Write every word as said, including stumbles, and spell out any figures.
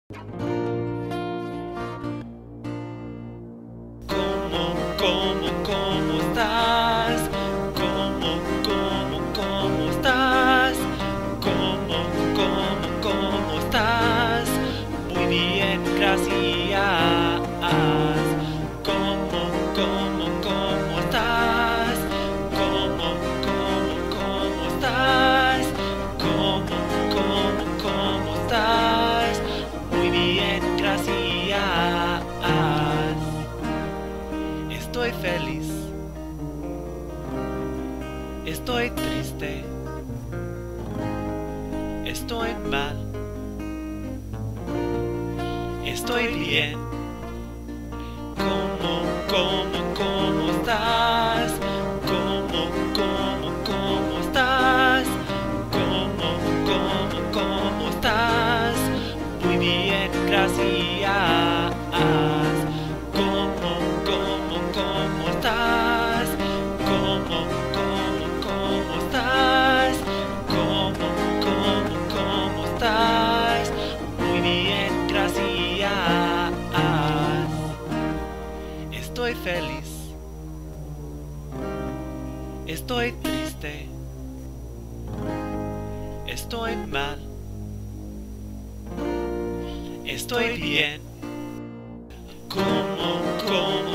¿Cómo, cómo, cómo estás? ¿Cómo, cómo, cómo estás? ¿Cómo, cómo, cómo estás? Muy bien, gracias. ¿Cómo, cómo, cómo estás? ¿Cómo, cómo, cómo estás? ¿Cómo, cómo, cómo estás? Muy bien, gracias. Estoy feliz, estoy triste, estoy mal, estoy bien. ¿Cómo, cómo, cómo estás? ¿Cómo, cómo, cómo estás? ¿Cómo, cómo, cómo estás? Muy bien, gracias. ¿Cómo, cómo, cómo estás? ¿Cómo, cómo, cómo estás? ¿Cómo, cómo, cómo estás? Muy bien, gracias. Estoy feliz, estoy triste, estoy mal, estoy bien. ¿Cómo, cómo,